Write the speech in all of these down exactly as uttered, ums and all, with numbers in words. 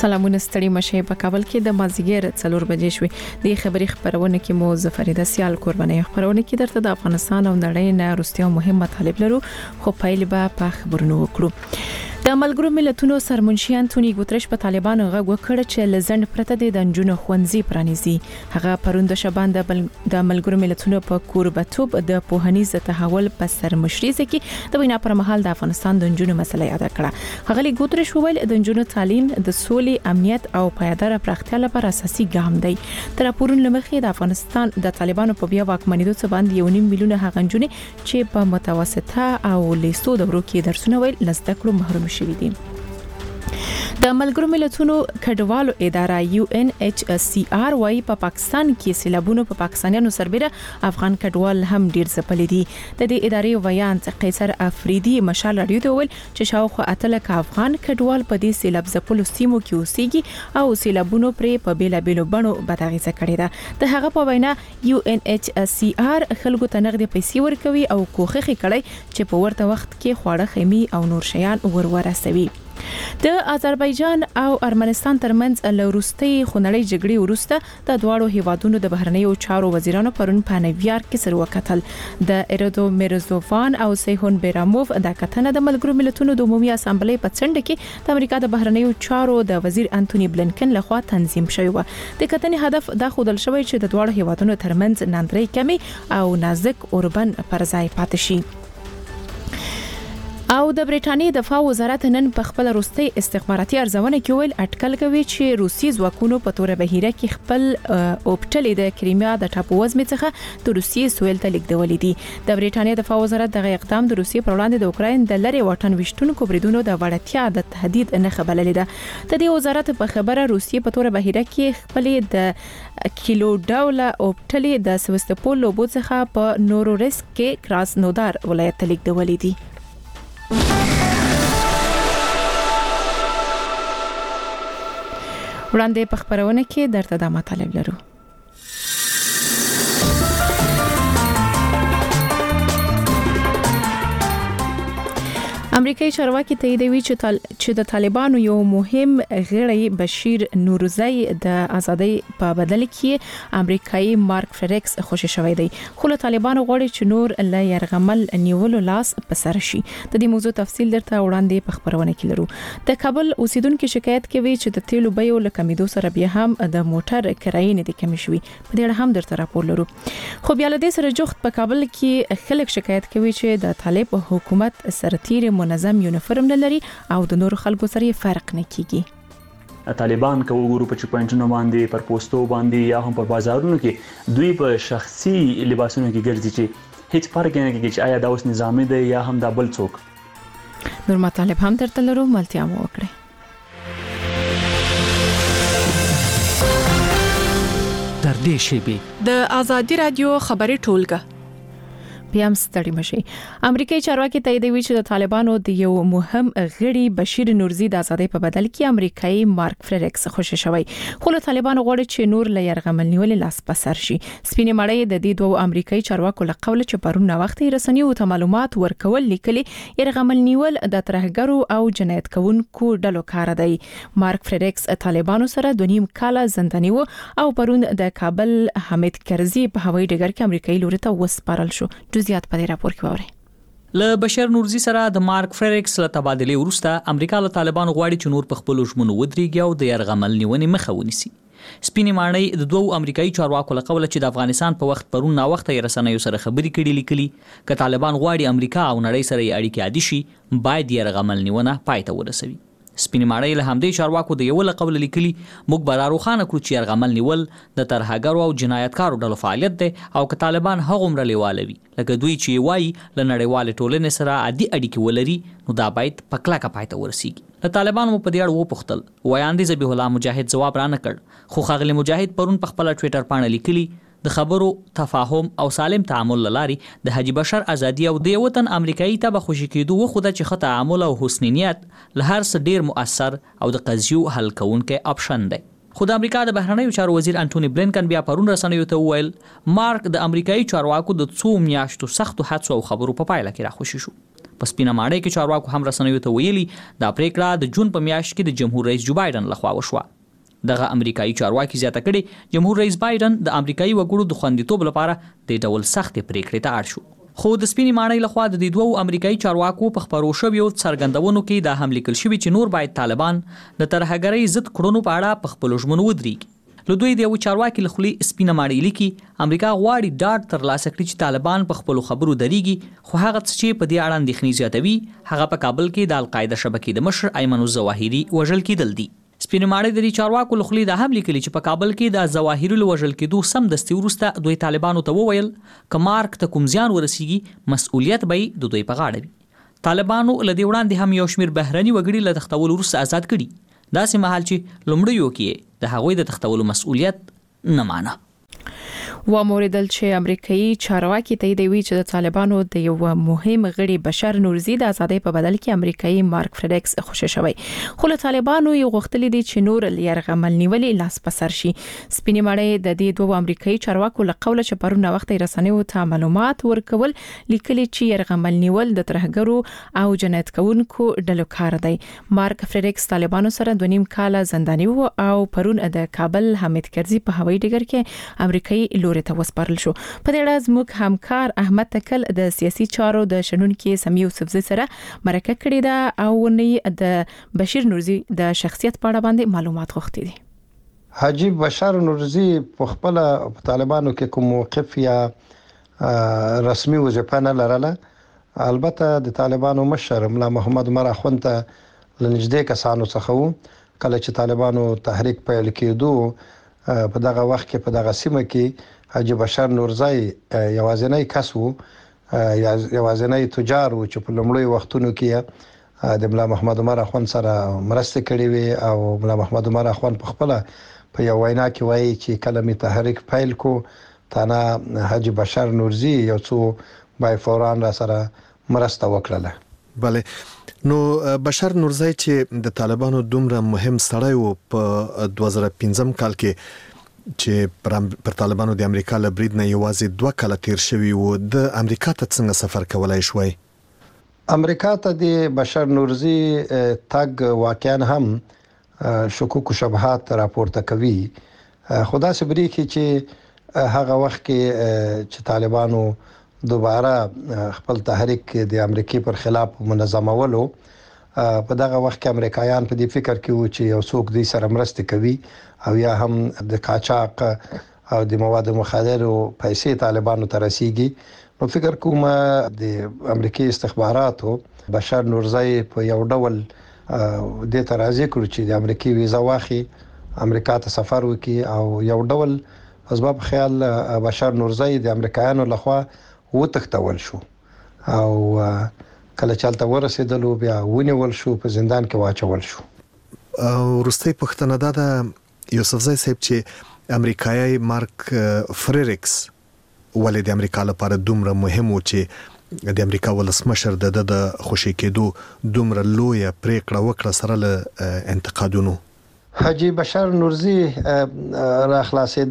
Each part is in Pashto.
سلامونه ستړي مشه په کابل کې د مازیګر څلور بجې شوې د خبري خبرونه کې مو زفریده سیال قرباني خبرونه کې درته د افغانستان او نړۍ نه وروستیو مهم مطالب لرو خو پایل به په خبرونو وکړو د ملګرو ملتونو سرمنشي انټونی ګوترش په طالبانو غږ وکړ چې لزند پرته د دنجونو خوندزي پرانیزي هغه پروند شبان د د ملګرو ملتونو په کوربتوب د پوهنیز تحول په سرمشريزه کې د وینا پر مهال د افغانستان د دنجونو مسله یاد کړه هغه ګوترش وویل د دنجونو تعلیم د سولې امنیت او پایدار پراختیا لپاره اساسي ګام دی تر پورن لمخې د افغانستان د طالبانو په بیا واکمنیدو څخه باندې یو نیم میلیونه هغنجونې چې په متوسطه او لیستو دورو کې درسونه ویل لزده کړو محروم شوي دي د ملګرو ملتونو کډوالو اداره یو ان ایچ سی آر وايي په پاکستان کې سیلابونو په پاکستانیانو سربېره افغان کډوال هم ډیر ځپلي دي د دې ادارې ویان قیصر افریدي مشال رادیو ته ویل چې شاوخوا اتلک افغان کډوال په دې سیلاب ځپلو سیمو کې اوسېږي او سیلابونو پرې په بیلا بیلو بڼو بداغیزه کړې ده د هغه په وینا یو ان ایچ سی آر خلکو ته نغدي پیسې ورکوي او کوخه کړي چې په ورته وخت کې خواړه خیمي او نور شیان ورورسوي د آذربایجان او ارمنستان ترمنځ لوروستي خونړی جګړې وروسته د دواړو هیوادونو د بهرنیو چارو وزیرانو پرون په نیویارک کې سره وکتل د ایرودو میرزوفان او سیهون بیراموف د کتنه د ملګرو ملتونو د عمومي اسامبلې په څنډه کې د امریکا د بهرنیو چارو د وزیر انټونی بلنکن لخوا تنظیم شوی و د کتنې هدف د خودل شوی چې د دواړو هیوادونو ترمنځ ناندري کمی او نازک اوربن پر ځای پاتې شي او د برېټانیا دفاع وزارت نن په خپل روسي استخباراتي ارزونه کې ویل اټکل کوي چې روسي ځواکونو په تور بهیره کې خپل اوپټلې د کریمیا د ټاپو وزمې څخه د روسي سویل ته لیکدولې دي د برېټانیا دفاع وزارت دغه اقدام د روسي پر وړاندې د اوکراین د لری واټن وشتونکو بریدونو د وړتیا د تهدید نه خبرلې ده د دې وزارت په خبره روسي په تور بهیره کې خپل د کیلو ډوله اوپټلې د سوستپول لوبو څخه په نوروریسک کې کراسنودار ولایت ته لیکدولې دي وړاندې په خبرونه کې درته د مطالب لرو امریکایي چارواکي تاییدوي چې د طالبانو یو مهم غړی بشیر نورزی د ازادۍ په بدل کې امریکایي مارک فریکس خوشی شوی دی خو له طالبانو غواړي چې نور له يرغمل نیولو لاس په سر شي د دې موضوع تفصیل درته وړاندې په خبرونه کې لرو د کابل اوسیدونکو شکایت کوي چې د تیلو بیو له کمیدو سره بیا هم د موټر کرایې نه د کمی شوي په دې اړه هم درته راپور لرو خو بیا له دې سره جوخت په کابل کې خلک شکایت کوي چې د طالب حکومت سرتیر منظم یونیفورم نه لري او د نور خلکو سره فرق نه کیږي طالبان کو ګورو په چپنټونو باندې پر پوسټو باندې یا هم پر بازارونو کې دوی په شخصي لباسونو کې ګرځي چې هیڅ فرق نه کوي چې آیا دا اوس نظامی دی یا هم دا بل څوک نور مطالب هم درته لرو ملتیا مو وکړئ تر دې شیبې د ازادي رادیو خبري ټولګه پیام ستړي مشي امریکایي چارواکي تاییدوي چې د طالبانو د یو مهم غړي بشیر نورزی د ازادۍ په بدل کې امریکایي مارک فریکس خوشی شوی خو له طالبانو غواړي چې نور له يرغمل نیول لاس په سر شي سپینې مړۍ د دې دوه امریکایي چارواکو له قول چې پرون وخت رسنیو ته معلومات ورکول لیکلي يرغمل نیول د ترهګرو او جنایت کوونکو ډلو کار دی مارک فریکس طالبانو سره د نیم کال زنداني وو او پرون د کابل حمید کرزي په هوایي ډګر کې امریکایي لوري ته وسپارل شو زیات په دې راپور کې وره له بشیر نورزی سره د مارک فریکس له تبادله وروسته امریکا له طالبانو غواړي چې نور په خپل ژمنو ودرېږي او د يرغمل نیونې مخه ونیسي سپینې ماڼۍ د دوو امریکایي چارواکو له قوله چې د افغانستان په وخت پرون نا وخت یې رسنیو سره خبرې کړي لیکلي ک طالبان غواړي امریکا او نړۍ سره یې اړیکې عادي شي باید يرغمل نیونه پای ته ورسوي سپینې ماڼۍ له همدې چارواکو د یو له قول لیکلي موږ به راروخانه کړو چې يرغمل نیول د ترهګرو او جنایتکارو ډلو فعالیت دی او که طالبان هغه عمر لیوالوي لکه دوی چې وایي له نړیوال ټولنې سره عادي اړیکې ولري نو دا باید په کلکه پای ته ورسیږي له طالبانو په دې اړه وپوښتل ویاندې ذبیح الله مجاهد ځواب را نه کړ خو ښاغلی مجاهد پرون په خپل ټویټر باندې لیکلي د خبرو تفاهم او سالم تعامل لاري د حاجی بشر ازادي او د وطن امریکایي ته به خوشی کېدو خو د چې خطا تعامل او حسن نیت له هر څه ډیر مؤثر او د قضیو حل کونکي اپشن دی خو د امریکا د بهرنیو چارو وزیر انټونی بلنکن بیا پرون رسنیو ته وویل مارک د امریکایي چارواکو د څو میاشتو سختو حادثو او خبرو په پایله کې راخوشي شو په سپینه ماڼۍ کې چارواکو هم رسنیو ته ویلي دا پریکړه د جون په میاشت کې د جمهور رئیس جو بایدن لخوا وشوه. دغه امریکایي چارواکي زیاته کړي جمهور رئیس بایدن د امریکایي وګړو د خوندیتوب لپاره د ډول سختې پریکړې ته اړ شو. خو د سپینې ماڼۍ لخوا د دې دوو امریکایي چارواکو په خبرو شویو څرګندونو کې دا هم لیکل شوي چې نور باید طالبان د ترهګرۍ ضد کړنو په اړه په خپلو ژمنو ودرېږي. له دوی د یو چارواکي له خولې سپینه ماڼۍ لیکي امریکا غواړي ډاډ ترلاسه کړي چې طالبان په خپلو خبرو درېږي، خو هغه څه چې په دې اړه اندېښنې زیاتوي هغه په کابل کې د القاعده شبکې د مشر ایمن الظواهري وژل کېدل دي. سپینه ماڼۍ د دې چارواکو له خولې دا هم لیکلي چې په کابل کې د ظواهري له وژل کېدو سمدستي وروسته دوی طالبانو ته وویل که مارک ته کوم زیان ورسیږي مسؤلیت به د دوی په غاړه وي. طالبانو له دې وړاندې هم یو شمېر بهرني وګړي له تښتولو وروسته آزاد کړي، داسې مهال چې لومړیو کې د هغوی د تښتولو مسؤلیت نه مانه. و موریدل چې امریکایي چارواکي تاییدوي چې د طالبانو د یو مهم غړي بشر نورزي د ازادۍ په بدل کې امریکایي مارک فریډکس خوشی شوی، خو له طالبانو یو غوښتل دي چې نور یرغمل نیولې لاس پسر شي. سپینې ماڼۍ د دې دوه امریکایي چارواکو له قوله چې پرون وخت رسنیو ته معلومات ورکول لیکلي چې یرغمل نیول د ترهګرو او جنایت کوونکو ډلو کار دی. مارک فریډکس طالبانو سره دوه نیم کال زنداني و او پرون د کابل حمید کرزي په هوایي ډګر کې امریکایي ته وسپارل شو. په دې اړه زموږ همکار احمد تکل د سیاسي چارو د شنونکو سمیع یوسفزي سره مرکه کړې ده او نه د بشیر نورزي د شخصیت په اړه باندې معلومات غوښتي دي. حاجی بشیر نورزي په خپل طالبانو کې کوم موقف یا رسمي وظیفه نه لرله. البته د طالبانو مشر ملا محمد عمر اخوند ته لنجدې کسانو څخه وو کله چې طالبانو تحریک پیل کېدو. په دغه وخت کې په دغه سیمه کې حاجی بشیر نورزي یوازینی کس وو، یوازینی تجار وو چې په لومړی وختونو کې د ملا محمد عمر اخوند سره مرسته کړې وي او ملا محمد عمر اخوند په خپل په یو وینا کې وایي چې کله می تحریک پیل کو تانا حاجی بشیر نورزي یو څو بای فوران را سره مرسته وکړه. بله، نو بشیر نورزي چې د طالبانو دومره مهم سړی وو په دوه زره پنځم کال کې چې پر طالبانو د امریکا له برید نه یوازې دوه کاله تیر شوي وو، د امریکا ته څنګه سفر کولای شوی؟ امریکا ته د بشیر نورزي تګ واقعا هم شکوک و شبهات راپورته کوي. خدا سبري کې چې هغه وخت کې چې طالبانو دوباره خپل تحریک د امریکای پر خلاف منظمولو، په دغه وخت کې امریکایان په دې فکر کې وو چې یو څوک دوی سره مرسته کوي او یا هم د قاچاق او د مواد مخدرو پیسې طالبانو ته رسیږي. نو فکر کوم د امریکای استخباراتو بشیر نورزي په یو ډول د ترازی کړ چې د امریکای ویزا واخی امریکا ته سفر وکړي او یو ډول اسباب خیال بشیر نورزي د امریکایانو لخوا و تختول شو او کله چالت ورسېدلو بیا ونیول شو، په زندان کې واچول شو. ورسته پښتنه ده د یوسفزي صاحب چې امریکایي مارک فریډکس ولې د امریکا لپاره دومره مهم و چې د امریکا ولسمشر د د خوشی کېدو دومره لوی پریکړه وکړه سره له انتقادونو. حاجی بشیر نورزي را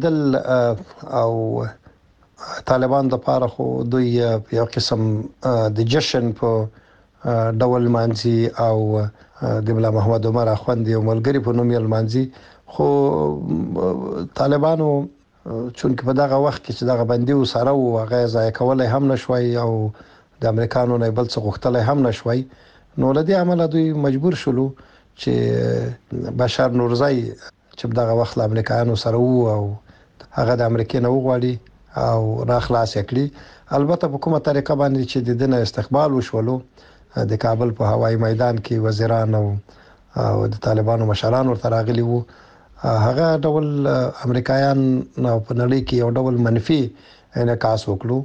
خلاصېدل او طالبان د پاره خو دوی یو قسم د جشن په ډول مانځي او د ملا محمد عمر اخوند یو ملګری په نوم یې مانځي، خو طالبانو چونکه په دغه وخت کې چې دغه بندي وسره او هغه ځای کولای هم نشوي او د امریکانو نه بل څه غوښتلای هم نشوي، نو لدی عمل دوی مجبور شولو چې بشیر نورزي چې دغه وخت امریکایانو سره وو او هغه د امریکا نه وغواړي او را خلاص کړي. البته په کومه طریقه باندې چې د دنیا استقبال وشولو د کابل په هوایي میدان کې وزیران او او د طالبانو مشران ورته راغلي وو، هغه ډول امریکایان نو په نړۍ کې یو ډول منفي انعکاس وکړو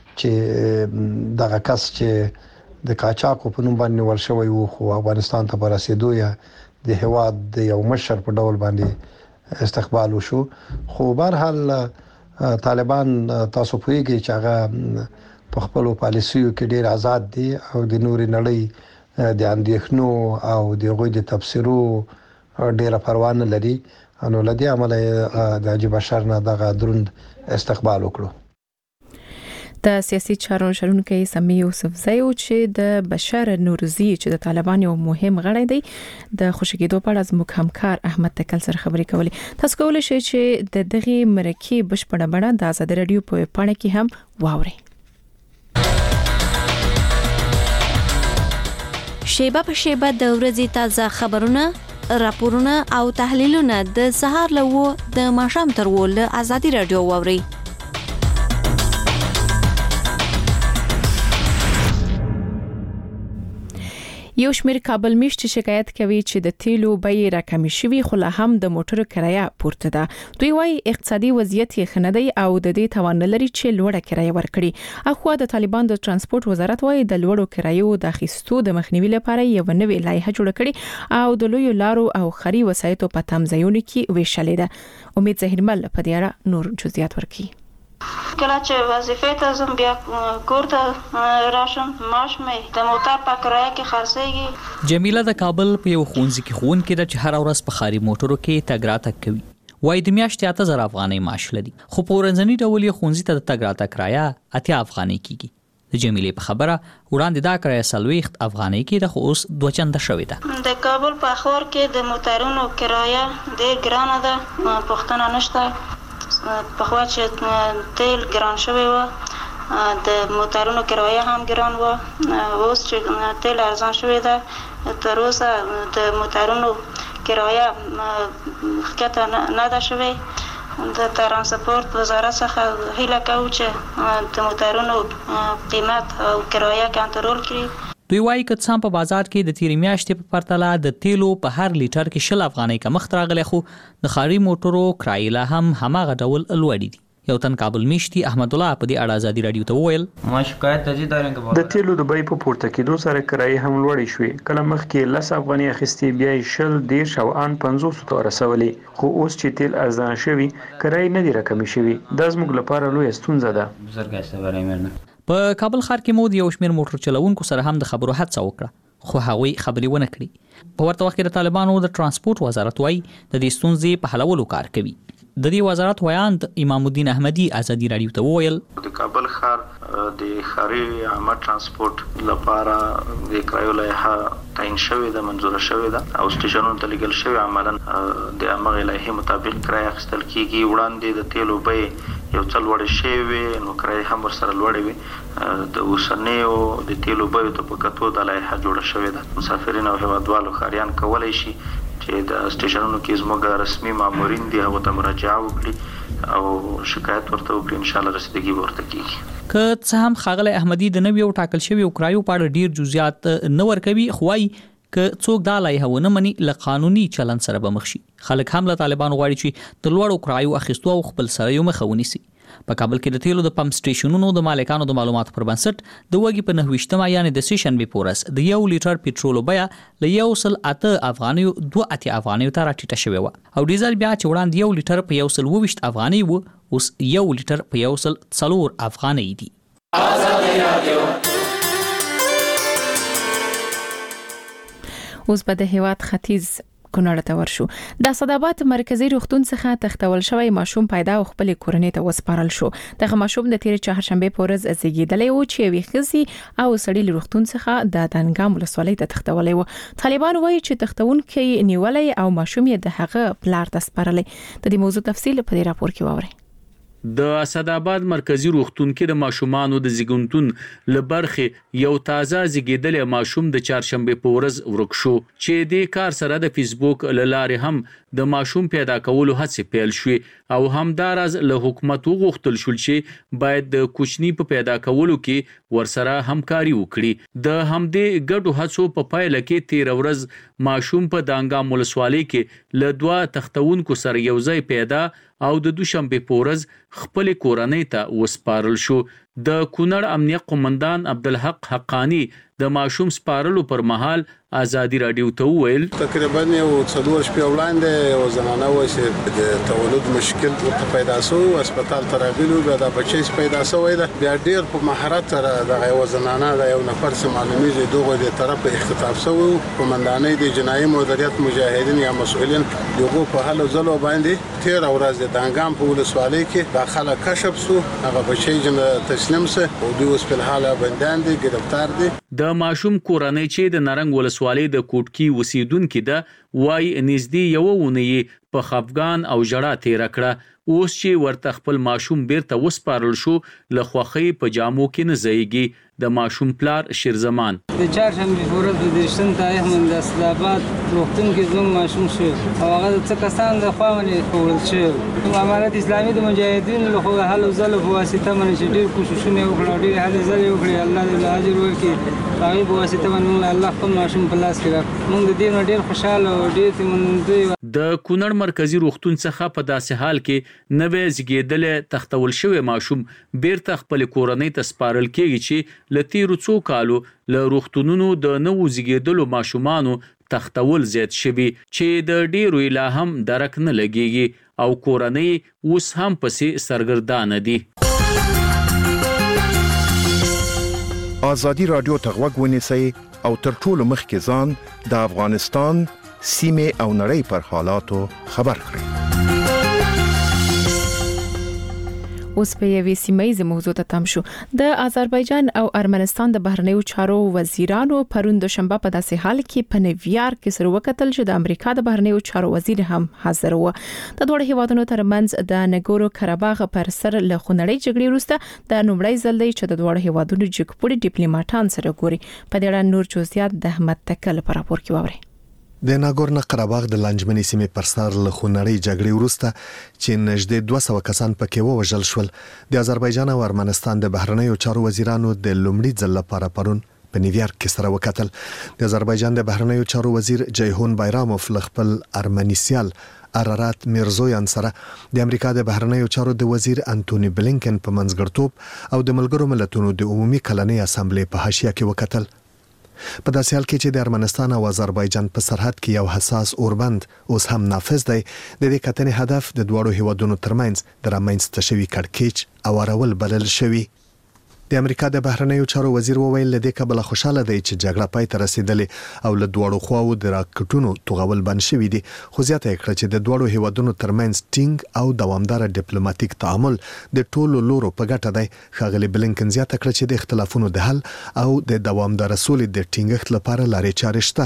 چې دغه کس چې د قاچاق په نوم باندې ورشوي وو خو افغانستان ته ورسېدو یا د هواد د یو مشر په ډول باندې استقبال وشو. خو بهر حال طالبان تاسو پوهیږئ چې هغه په خپل پالیسیو کې ډیر آزاد دي او د نوري نړۍ د اندېښنو او د غوي د تفسیرو ډیره پروا نه لري، نو لدی عمل د حاجی بشیر نه دغه دروند استقبال وکړو. د سیاسي چارو شرونکو سمي یوسفزئی او چې د بشر نورزي چې د طالبان یو مهم غړی دی د خوشګیدو په اړه زموږ همکار احمد تکل سره خبرې کولې. تاسو کولی شئ چې د دغه مرکه بشپړه بڼه د آزاد رادیو په پاڼه کې هم واورئ. شیبه په شیبه د ورځې تازه خبرونه، راپورونه او تحلیلونه د سهار له د ماښام تر ول آزادي رادیو واورئ. یو شمېر کابل میشت شکایت کوي چې د تیلو بیې راکمې شوي خو لا هم د موټرو کرایه پورته ده. دوی وايي اقتصادي وضعیت یې ښه نه دی او د دې توان نه لري چې لوړه کرایه ورکړي. اخوا د طالبان د ترانسپورت وزارت وايي د لوړو کرایو د اخیستو د مخنیوي لپاره یو نوې لایحه جوړه کړې او د لویو لارو او خري وسایطو په تمځایونو کې ویشلې ده. امید زهیرمل په دې اړه نور جزئیات ورکړي. کله چې وظیفې ته زم بیا کور ته راشم معاش مې د موټر په کرایه کې خرڅېږي. جمیله د کابل په یو ښوونځي کې ښوونکې ده چې هر ورځ په خاري موټرو کې تګ راتګ کوي. وايي د میاشتې اته زره افغانۍ معاش لري خو په ورځني ډول یې ښوونځي ته د تګ راتګ کرایه اتیا افغانۍ کیږي. د جمیلې په خبره وړاندې دا کرایه څلوېښت افغانۍ کېده خو اوس دوه چنده شوې ده. د کابل په ښار کې د موټرونو کرایه ډېر ګرانه ده، پوښتنه نشته. په خوا چې تیل ګران شوی و د موټرونو کرایه هم ګران و، اوس چې تیل ارزان شوی ده تر اوسه د موټرونو کرایه ښکته نه ده شوی. د ترانسپورت وزارت څخه هیله کوو چې د موټرونو قیمت او کرایه کنټرول کړي. دوی وايي که څه په بازار کې د تیرې میاشتې په پرتله د تیلو په هر لیټر کې شل افغانۍ کمښت راغلی خو د خاري موټرو کرایې لا هم هماغه ډول لوړې دي. یو تن کابل میشتي احمد الله په دې اړه آزادي رادیو ته وویل ما شکایت ته ځیدارنګ د تیلو د بیې په پورته کېدو سره کرایې هم لوړې شوې. کله مخکې لس افغانۍ اخیستې بیا یې شل دېرش او ان پنځوس ته ورسولې خو اوس چې تیل ارزان شوي کرایې نه دي راکمې شوي. دا زموږ لپاره لویه ستونزه ده. بزرګ برای مرنه په کابل ښار کې مو د یو شمېر موټر چلوونکو سره هم د خبرو هڅه وکړه خو هغوی خبرې ونه کړې. په ورته وخت کې د طالبانو د ترانسپورت وزارت وايي د دې ستونزې په حلولو کار کوي. د دې وزارت ویاند امام الدین احمدي آزادي رادیو ته وویل د کابل ښار د ښاري عامه ترانسپورت لپاره د کرایو لایحه تعیین شوې ده، منظوره شوې ده او سټیشنونو ته لیږل شوې. عملاً د همغې لایحې مطابق کرایه اخیستل کیږي. وړاندې د تیلو بیې یو څه لوړې شوې وې نو کرایې هم ورسره لوړې وې. د اوسنیو د تیلو بیو ته په کتو د لایحه جوړه شوې ده. مسافرین او هیوادوالو ښاریان کولی شي چې د سټیشنونو کې زموږ رسمي مامورین دي هغو ته مراجعه وکړي او شکایت ورته وکړي. انشاءالله رسیدګي به ورته کیږي. که څه هم ښاغلی احمدي د نویو ټاکل شویو کرایو په اړه ډیر جزئیات نه ورکوي خو وايي که څوک دا لایحه ونه مني له قانوني چلند سره به مخ شي. خلک هم له طالبانو غواړي چې د لوړو کرایو اخیستو او خپل سره مخه ونیسي. په کابل کې د تیلو د پمپ سټیشنونو د مالکانو د معلوماتو پر بنسټ د وګي په نهویشتمه یعنې د سې شنبې په ورځ د یو لیټر پټرولو بیه له یو سل اته افغانیو دوه اتیا افغانیو ته راټیټه شوې وه او ډیزل بیا چې وړاندې یو لیټر په یو سل اوویشت افغانۍ و اوس یو لیټر په یو سل څلور افغانۍ دي. اوس به د هیواد ختیځ کونړ ته ورشو. د اسداباد مرکزی روغتون څخه تختول شوی ماشوم پیدا او خپل کورنۍ ته وسپارل شو. دغه ماشوم د تیر چهارشنبه په ورځ زیږیدلی و چې وی خزي او سړی له روغتون څخه د دانګام ولسوالۍ ته تختولې و. طالبان وایي چې تختون کې نیولې او ماشوم یې د هغه پلار ته سپارلې. د دې موضوع تفصیل په دې راپور کې واورئ. د اسداباد مرکزی روغتون کې د ماشومانو د زیږونتون لبرخه یو تازه زیږیدل ماشوم د چهارشنبه په ورځ ورک شو چې د کار سره د فیسبوک لارې هم د ماشوم پیدا کولو هڅې پیل شوې او همدارز له حکومت وغوښتل شول چې باید د کوچنی په پیدا کولو کې ورسره همکاري وکړي. د همدې ګډو هڅو په پایله کې تیر ورځ ماشوم په دانګام ولسوالۍ کې له دوه تختونکو سره یو ځای پیدا او د دوشنبه په ورځ خپل کورنۍ ته وسپارل شو. د کونړ امنیه قومندان عبدالحق حقانی د ماشوم سپارلو پر مهال آزادی رادیو ته وویل تقریبا یو څلور شپې وړاندې یو زنانه و چې د تولد مشکل ورته پیدا شو هسپتال ته راغلو بیا د بچی پیدا شوی ده بیا ډیر په مهارت سره د یو زنانه د یو نفر سره معلومیږي دغه د طرف اختطاف شو. قومندانۍ د جنایي مدیریت مجاهدین یا مسؤلین دغه په حالو زلو باندې تیر ورځ د دانګام په ولسوالۍ کې داخله کشف شو. هغه بچی جن تسلیم سه او دوی اوس په حال بندان دي گرفتار دي. د ماشوم کورنۍ چې د نارنګ ولسوالۍ د کوټکی اوسیدونکو ده وای نږدې یو ونې په خفګان او ژړا تیر کړه. اوس چې ورته خپل ماشوم بیرته وسپارل شو له خوخې په جامو کې نه ځایږي. د ماشوم پلار شیرزمان د چهارشنبې په ورځ د دېرشم تاریخ من د اسداباد روغتون کې زموږ ماشوم شو او هغه د څه کسان د خوا باندې وړل شوی. امارت اسلامي د مجاهدینو له خوا هلو ځلو په واسطه باندې چې ډېر کوششونه وکړل، ډېر هلې ځلې وکړې، الله دې اجر ورکړي. هغې په واسطه باندې موږ الله خپل ماشوم په لاس کې راکړ. موږ د دې نه ډېر خوشحاله او ډېر تمندوی. د کونړ مرکزی روغتون څخه په داسې حال کې نوې زیږیدلې تختول شوی ماشوم بیرته خپل کورنۍ ته سپارل کېږي چې له تیرو څو کالو له روغتونونو د نوو زیږیدلو ماشومانو تختول زیات شوي چې د ډیرو لا هم درک نه لګيږي او کورنۍ اوس هم پسې سرګردانه دي. آزادی رادیو ته غوږ ونیسئ او تر ټولو مخکې ځان د افغانستان سیمې او نړۍ پر حالاتو خبر کړئ. اوس په یوې سیمایي موضوع ته تم شو. د آذربایجان او ارمنستان د بهرنیو چارو وزیرانو پرون دوشنبه په داسې حال کې په نیویارک کې سره وکتل چې د امریکا د بهرنیو چارو وزیر هم حاضر و. د دوه هیوادونو ترمنځ د نګورو کراباغ پر سر له خونړۍ جګړې وروسته د نومړی ځل دی چې د دوه هیوادونو جګپوړي ډیپلوماټان سره ګوري. په دې اړه نور جزئیات د احمد تکل پر راپور کې ووري. د ناګورنو قرهباغ د لانجمنې سیمې پر سر له خونړۍ جګړې وروسته چې نږدې دوه سوه کسان پکې ووژل شول، د آذربایجان او ارمنستان د بهرنیو چارو وزیرانو د لومړي ځل لپاره پرون په نیویارک کې سره وکتل. د آذربایجان د بهرنیو چارو وزیر جیهون بایراموف له خپل ارمني سیال ارارات میرزویان سره د امریکا د بهرنیو چارو د وزیر انټونی بلینکن په منځګړتوب او د ملګرو ملتونو د عمومي کلنۍ اسامبلې په حاشیه کې وکتل. په داسې حال کې چې د ارمنستان او آذربایجان په سرحد کې یو حساس اوربند اوس هم نافذ دی، د دې کتنې هدف د دوړو هیوادونو ترمنځ د رامنځته شوي کړکېچ او اورول بلل شوی. د امریکا د بهرنیو چارو وزیر وویل له دې کبله خوشاله دی چې جګړه پای ته رسیدلې او له دوړو خواو د راکټونو توغول بند شوی دي، خو زیاته کړه چې د دوړو هیوادونو ترمنځ ټینګ او دوامدار ډیپلوماټیک تعامل د ټولو لورو په ګټه دی. ښاغلي بلینکن زیاته کړه چې د اختلافونو د حل او د دوامدار سولې د ټینګښت لپاره لارې چارې شته.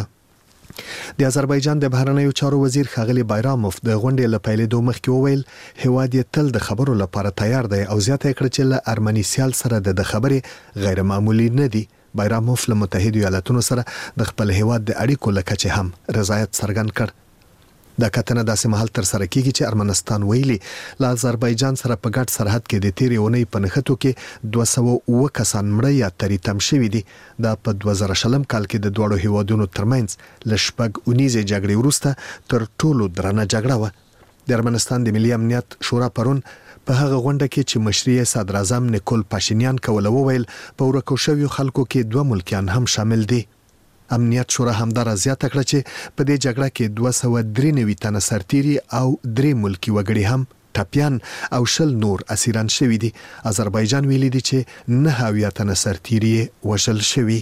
د آذربایجان د بهرنیو چارو وزیر ښاغلي بایراموف د غونډې له پیلېدو مخکې وویل هیواد یې تل د خبرو لپاره تیار دی او زیاته کړه چې له ارمني سیال سره د خبرې غیر معمولی نه دي. بایراموف له متحده ایالاتونو سره د خپل هیواد د اړیکو لکه چې هم رضایت څرګند کړ. دا کتنه داسې مهال تر سره کیږي چې ارمنستان ویلي له آذربایجان سره په ګډ سرحد کې د تیرې اونۍ په نښتو کې دوه سوه اووه کسان مړه یا تریتم شوي دي. دا په دوه زره شلم کال کې د دوړو هیوادونو ترمنځ له شپږ اونیزې جګړې وروسته تر ټولو درنه جګړه وه. د ارمنستان د ملي امنیت شورا پرون په هغه غونډه کې چې مشري صدر اعظم نیکول پاشینیان کوله وویل په ورکو شویو خلکو کې دوه ملکیان هم شامل دي. امنیت شورا همدار زیاته کړه چې په دې جګړه کې دوه سوه درې نوي تنه سرتیري او درې ملکی وګړي هم ټپیان او شل نور اسیران شوي دي. آذربایجان ویلي دي چې نه اویا تنه سرتیري وژل شوي.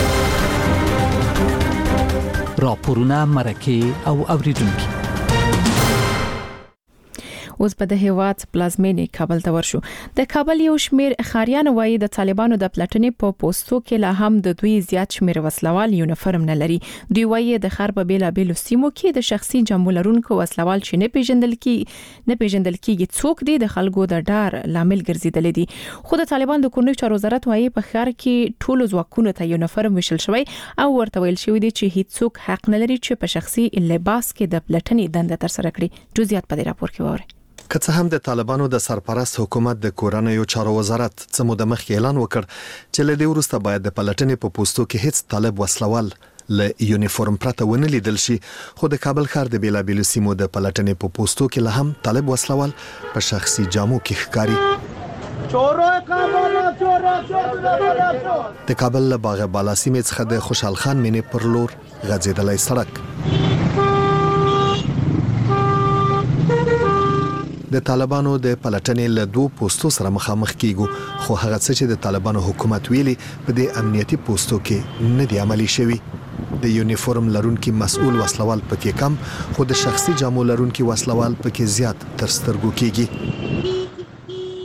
راپورونه مرکه او اوریدونکو اوس په د هیواد پلازمینې کابل ته ورشو. د کابل یو شمیر خاریان وایي د طالبانو د پلاتنې په پوسټو کې لا هم د دوی زیات شمیر وسلوال یونیفورم نه لري. دوی وایي د خار په بیلا بیلو سیمو کې د شخصي جامو لرونکو وسلوال چې نه پیژندل کی نه پیژندل کیږي څوک دي د خلکو د ډار لامل ګرځیدل دي. خو د طالبان د کورنۍ چارو وزارت وایي په خار کې ټولو ځواکونو ته یونیفورم وشل شوی او ورته ویل شوی دي چې هیڅ څوک حق نه لري چې په شخصي لباس کې د پلاتنې دنده تر سره کړي. جزئیات په دې راپور کې وره. که څه هم د طالبانو د سرپرست حکومت د کورنیو چارو وزارت څه موده مخکې اعلان وکړ چې له دې وروسته باید د پلټنې په پوسټو کې هیڅ طالب وسلوال له یونیفورم پرته ونه لیدل شي، خو د کابل ښار د بیلابیلو سیمو د پلټنې په پوسټو کې له هم طالب وسلوال په شخصي جامو کې ښکاري. د کابل له باغ بالا سیمې څخه د خوشحال خان مینې پر لور غځېدلی سړک د طالبانو د پلټنې له دوه پوسټو سره مخامخ کیږي، خو هغه څه چې د طالبانو حکومت ویلي په دې امنیتي پوسټو کې نه دی عملي شوی. د یونیفورم لرونکي مسؤل وسلوال پکې کم، خو د شخصي جامو لرونکي وسلوال پکې زیات تر سترګو کیږي.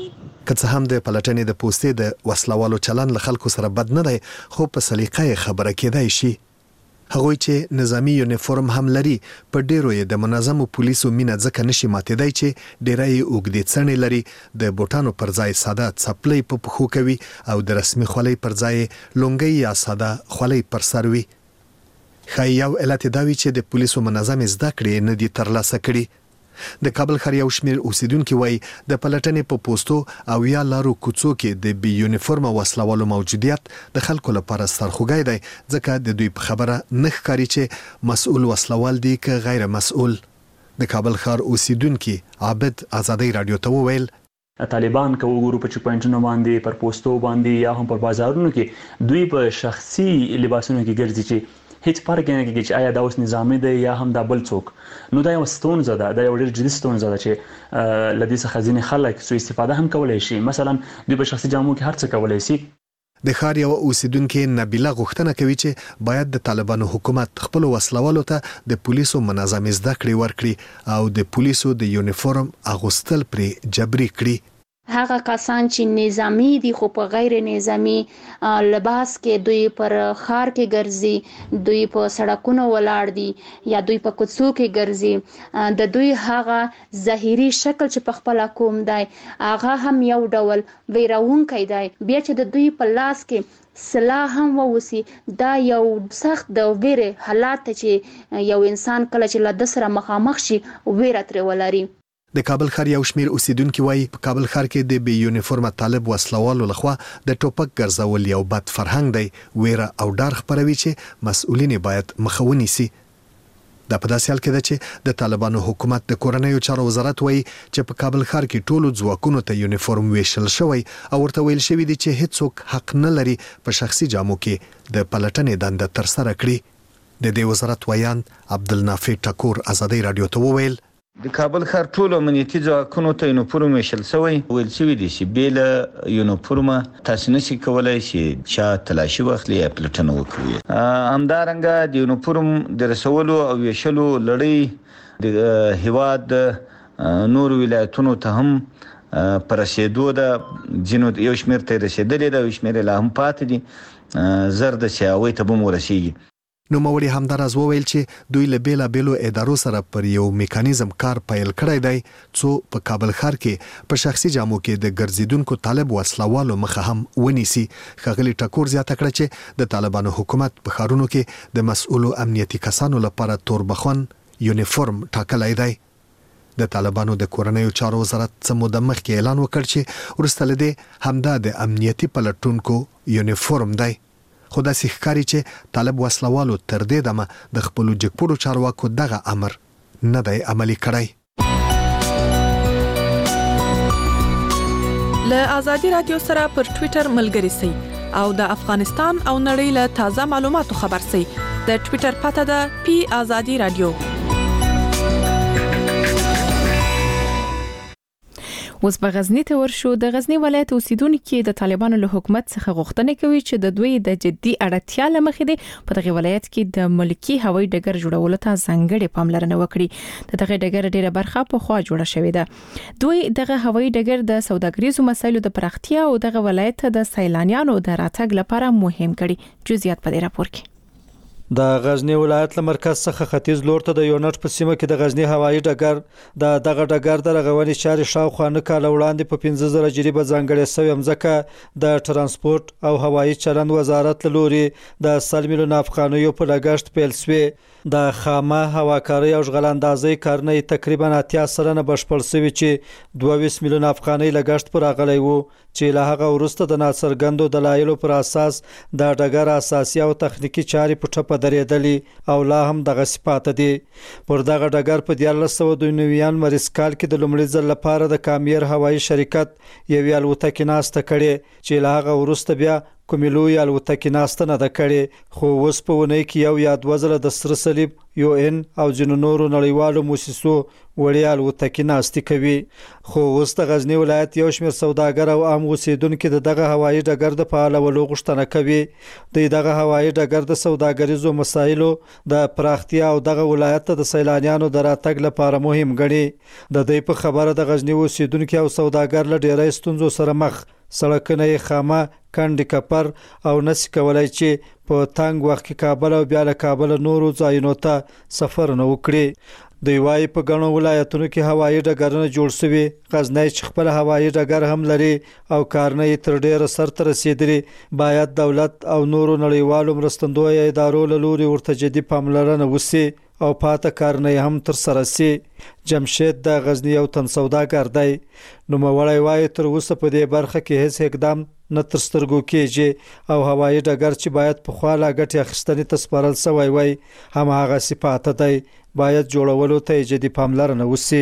که څه هم د پلټنې د پوستې د وسلوالو چلن له خلکو سره بد نه دی، خو په سلیقه خبره کېدای شي. هغوی چې نظامی یونیفورم هم لري په ډیرو یې د منظمو پولیسو مینه ځکه نشي ماتېدای چې ډیره یې اوږدې څڼې لري، د بوټانو پر ځای ساده څپلۍ په پښو کوي او د رسمي خولۍ پر ځای لونګۍ یا ساده خولۍ پر سر وي. ښایي یو علت دا وي چې د پولیسو منظم زده کړې نه دي ترلاسه کړي. د کابل ښار یو شمېر اوسیدونکي وایي د پلټنې په پوستو او یا لارو کوڅو کې د بې یونیفورمه وسلوالو موجودیت د خلکو لپاره سرخوږی دی، ځکه د دوی په خبره نه ښکاري چې مسؤل وسلوال دی که غیر مسؤل. د کابل ښار اوسیدونکي عابد ازادۍ راډیو ته وویل طالبان که وګورو په چک پوینټونو باندې، پر پوستو باندې یا هم پر بازارونو کې دوی په شخصي لباسونو کې ګرځي چې هیڅ فرق نه کوي چې آیا دا اوس نظامی دی یا هم دا بل څوک. نو دا یو ستونزه ده، دا یو ډېر جدي ستونزه ده چې له دې څخه ځینې خلک سوء استفاده هم کولی شي. مثلا دوی په شخصي جامو کې هر څه کولی شي. د ښار یو اوسیدونکي نبیله غوښتنه کوي چې باید د طالبانو حکومت خپل وسلوالو ته د پولیسو منظم زده کړې ورکړي او د پولیسو د یونیفورم اغوستل پرې جبري کړي. هغه کسان چې نظامی دي خو په غیر نظامی لباس کې دوی پر خار کې ګرځي، دوی په سړکونو ولاړ دي یا دوی په کوڅو کې ګرځي، د دوی هغه ظاهري شکل چې په خپل کوم دی هغه هم یو ډول ویراونکی دی. بیا چې د دوی په لاس کې سلاح هم ووسی، دا یو سخت د ویرې حالات چې یو انسان کله چې له د سره مخامخ شي ویره ترې ولري. د کابل ښار یو شمېر اوسیدونکي وایي په کابل ښار کې د بې یونیفورمه طالب وسلوالو لخوا د ټوپک ګرځول یو بد فرهنګ دی، ویره او ډار خپروي چې مسؤلین باید مخه ونیسي. دا په داسې حال کې ده چې د طالبانو حکومت د کورنیو چارو وزارت وایي چې په کابل ښار کې ټولو ځواکونو ته یونیفورم ویشل شوی او ورته ویل شوی دی چې هیڅوک حق نه لري په شخصي جامو کې د پلټنې دنده ترسره کړي. د دې وزارت ویان عبدالنافع ټکور ازادۍ راډیو ته وویل د کابل ښار ټول امنیتي ځواکونو ته یونیفورم ویشل شوی، ویل شوی دی چې بېله یونیفورمه تاسو نشئ کولی چې چا تلاشي واخلي یا پلټنه وکړي. همدارنګه د یونیفورم د رسولو او ویشلو لړۍ د هیواد نور ولایتونو ته هم پر رسېدو ده، ځینو یو شمېر ته رسېدلې ده، یو شمېر لا هم پاتې دي، زر ده چې هغوی ته به هم ورسېږي. نوموړي همداراز وویل چې دوی له بیلابیلو ادارو سره پر یو میکانیزم کار پیل کړی دی څو په کابل ښار کې په شخصي جامو کې د ګرځیدونکو طالب وسلوالو مخه هم ونیسي. ښاغلي ټکور زیاته کړه چې د طالبانو حکومت په ښارونو کې د مسؤلو امنیتي کسانو لپاره توربخون یونیفورم ټاکلی دی. د طالبانو د کورنیو چارو وزارت څه موده مخکې اعلان وکړ چې وروسته له دې همدا د امنیتي پلټونکو یونیفورم دی. خو داسې ښکاري چې طالب وسلوالو تر دې دمه د خپلو جګپوړو چارواکو دغه امر نه دی عملي کړی. له ازادي رادیو سره پر ټوئیټر ملګري سئ او د افغانستان او نړۍ له تازه معلوماتو خبر سئ. د ټوئیټر پته ده پی ازادي رادیو. اوس په غزنی ته ورشو. د غزنی ولایت اوسیدونکو د طالبانو له حکومت څخه غوښتنه کوي چې د دوی د جدي اړتیا لمخې د په دغه ولایت کې د ملکی هوایي ډګر جوړولو ته ځانګړې پاملرنه وکړي. د دغه ډګر ډیره برخه په خوا جوړه شوې ده. دوی دغه هوایي ډګر د سوداګریزو مسایلو د پراختیا او دغه ولایت د سیلانیانو د راتګ لپاره مهم کړي. جزئیات په دې راپور کې. د غزنی ولایت له مرکز څخه ختیځ لور ته د یونټ په سیمه کې د غزنی هوایي ډګر د دغه ډګر د رغونې چارې شاوخوا نه کال وړاندې په پنځه زره جریبه ځانګړې شوې مځکه د ترانسپورت او هوایي چلند وزارت له لوري د سل میلیون افغانیو په لګښت پیل شوې. د خامه هواکاري او اشغالاندازۍ کارنې تقریبا اتیا سلنه بشپړ شوی چې دوه ویشت میلیون افغانۍ لګښت پر راغلی وو چې له هغه وروسته د ناڅرګندو دلایلو پر اساس د ډګر اساسي او تخنیکی چارې په ټپه درېدلې او لا هم دغه صفات دي. پر دغه ډګر په دیارلس سوه دوه نوي مریض کال کې د لومړي ځل لپاره د کامیر هوایي شرکت یوې الوتکې ناسته کړې چې له هغه وروسته بیا کومې لوی الوتکې ناسته نه ده کړې خو اوس په ونې کې یو یا دوه ځله د سره صلیب یو ان او ځینو نورو نړیوالو موسسو وړیا الوتکې ناستې کوي. خو اوس د غزنی ولایت یو شمېر سوداګر او عام اوسیدونکو د دغه هوایي ډګر د فعالولو غوښتنه کوي. د دغه هوایي ډګر د سوداګریزو مسایلو د پراختیا او دغه ولایت ته د سیلانیانو د راتګ لپاره مهم ګڼي. د دې په خبره د غزنی اوسیدونکو او سوداګر له ډیری ستونزو سره مخ، سړکونه یې خامه، کندې کپر او نسی کولای چې په تنګ وخت کې کابل او بیا له کابل نورو ځایونو ته سفر نه وکړي. دوی وايي په ګڼو ولایتونو کې هوایي ډګرونه جوړ شوي، غزنی چې خپل هوایي ډګر هم لري او کارونه یې تر ډیره سرته رسیدلي، باید دولت او نورو نړیوالو مرستندویه ادارو له لوري ورته جدي پاملرنه وشي او پاته کارونه هم تر سره سي. جمشید د غزنی یو تن سوداګر دی. نو موړی وایي تر اوسه په دې برخه کې هیڅ اقدام نه تر سترګو کېږي او هوایي ډګر چې باید په خوا لا ګټې اخیستنې ته سپارل سوی وای هماغسې پاته دی، باید جوړولو ته جدي پاملرنه وشي.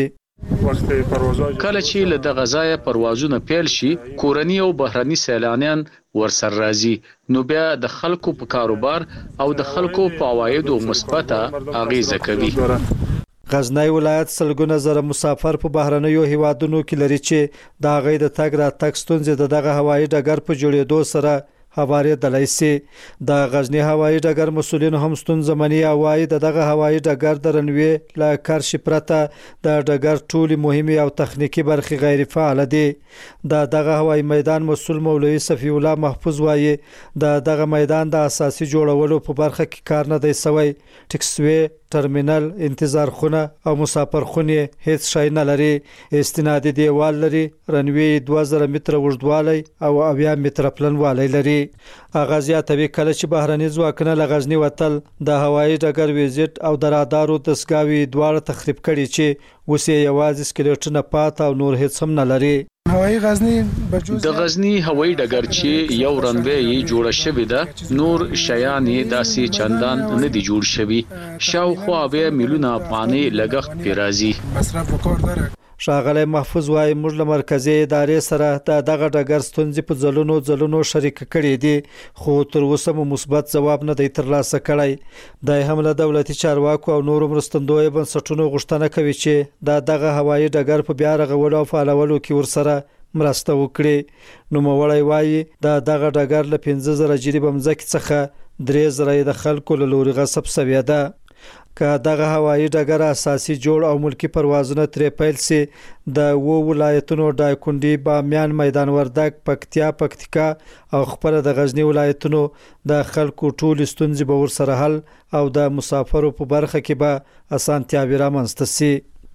کله چې له دغه ځایه پروازونه پیل شي، کورني او بهرني سیلانیان ورسره راځي، نو بیا د خلکو په کاروبار او د خلکو په عوایدو مثبته اغیزه کوي. غزنی ولایت سلګونه زره مسافر په بهرنیو هیوادونو کې لري چې د هغوی د تګ راتګ ستونزې د دغه هوایي ډګر په جوړېدو سره هوارېدلی سي. د غزنی هوایي ډګر مسؤلین هم ستونزه مني او وایي د دغه هوایي ډګر د رنوې له کرښې پرته د ډګر ټولې مهمې او تخنیکي برخې غیر فعاله دي. د دغه هوایي میدان مسؤل مولوي صفی الله محفوظ وایي د دغه میدان د اساسي جوړولو په برخه کې کار نه دی سوی. ټکسوې، ټرمینل، انتظار خونه او مسافر خونې هیڅ شی نه لري. استنادي دیوال لري، رنوې دوه زره متره اوږدوالی او اویا متره پلنوالی لري. هغه زیاتوي کله چې بهرني ځواکونه له غزني وتل د هوایي ډګر ویزټ او د رادارو دستګاوې دواړه تخریب کړي چې اوس یې یوازې سکلیټونه پاته او نور هیڅ هم نه لري. هوایي غزنی د غزنی هوایي ډګر چې یو رنوې یې جوړه شوې ده، نور شیان یې داسې چندان نه دي جوړ شوي. شاوخوا به میلیونه افغانۍ لګښت پرې راځي. مصرف وکړ دره ښاغلی محفوظ وایي موږ له مرکزي ادارې سره د دغه ډګر ستونزې په ځلونو ځلونو شریکه کړې دي، خو تر اوسه مو مثبت ځواب نه دی ترلاسه کړی. دی هم له دولتي چارواکو او نورو مرستندویه بنسټونو غوښتنه کوي چې د دغه هوایي ډګر په بیا رغولو او فعالولو کې ورسره مرسته وکړي. نوموړی وایي د دغه ډګر له پنځه زره جریبه مځکې څخه درې زره د خلکو له لوري غصب سوې ده. که دغه هوایي ډګر اساسي جوړ او ملکی پروازونه ترې پیل سي، د وو ولایتونو دایکنډي، بامیان، میدان وردګ، پکتیا، پکتیکا او خپل د غزنی ولایتونو د خلکو ټول ستونزې به ورسره حل او د مسافرو په برخه کې به اسانتیاوې رامنځته سي.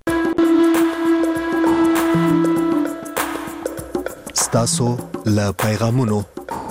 ستاسو له پیغامونو.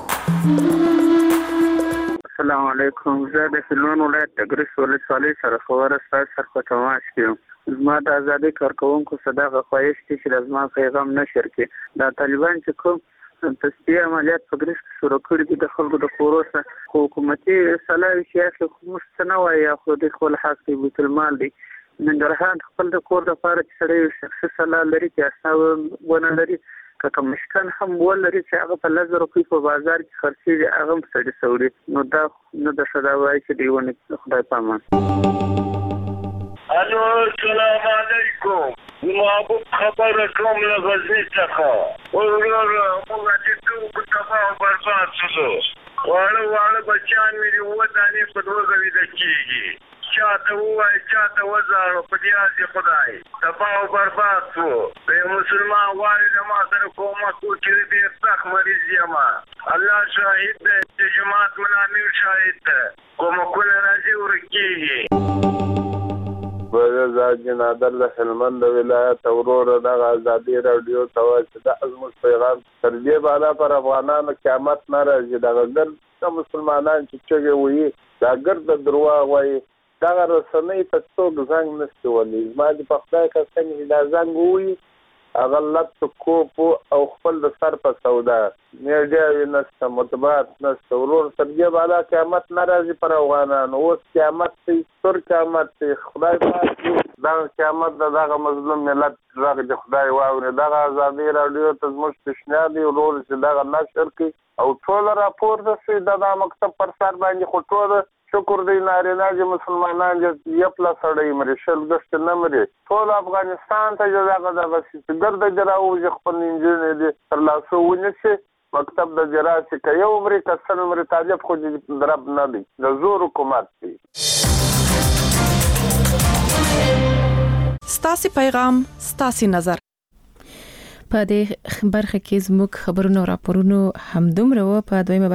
السلام علیکم. زه د هلمند ولایت د ګرس ولسوالۍ سره خبره ستاسو سره په تماس کې یم. زما د ازادۍ کارکوونکو څخه دغه خواهش دی چې زما پیغام نشر کړي. دا طالبان چې کوم تصفیه عملیات په ګرس کې شروع کړي دي د خلکو د کورو څخه، خو حکومتي سلاوي چې اخلي خو موږ څه نه وایي، خو د خپل حق دی، بیت المال دی. ننګرهار خپل د کور لپاره چې سړی شخصي سلا لري چې اسناد ونه لري، که مشکن هم ولري چې هغه په لزر روپۍ په بازار کې خرڅېږي، هغه هم سړي سوړي. نو دا نه د ښه دا وایي چې دی ونه خدای پامان. الو السلام علیکم. محبوب خبره کوم له غزني څخه. وروره موږ چې ټول تباه او برباد شو. واړه واړه بچیان مې دي اووه دانې په دوه زویده کېږي. چاته ووایي چاته وزاړو په دې عزیز خدای تباه او برباد شو. که یو مسلمان غواړي له ما سره کومک وکړي، ډېر سخت مریض یم. الله شاهد دی چې جماعت منامیر شاهد دی. کومکونه راځي ورکېږي. زه جنادر له هلمند ولایت وروره دغه ازادي راډیو ته وایم چې دا زموږ پیغام تر دې بالا پر افغانانو قیامت نه راځي. دغه ګرد مسلمانان چې چغې وایي دا ګرد درواغ وایي. دغه رسنۍ ته څوک زنګ نشي وهلی. زما د په خدای قسم چې دا زنګ ووایي هغه لط کوپ او خپل د سر په سودا میډیا نشته، مطبوعات نشته. ورور تر دې بالا قیامت نه راځي پر افغانانو. اوس قیامت دی، تر قیامت دی. خدای پاک دغه قیامت د دغه مظلوم ملت غږ د خدای واوري. دغه ازادي راډیو ته زموږ پیشنهاد دی ورور چې دغه نشر کړي او ټول راپور د د مکتب پر سر باندې خو ټول شکر دی نارینه چې مسلمانان چې یپلا سړی مري شل غشت نه مري ټول افغانستان ته ځاګه د غسیس ګرد جراو چې خپل انجینر دي تر لاسو ونیسي مکتب د جراسی کې یو عمر کسن عمر طالب خو دې درب نه دی د زور حکومت دی. ستاسو پیغام ستاسو نظر. په دې برخه کې زموږ خبرونه او راپورونه همدومره و. په دویمه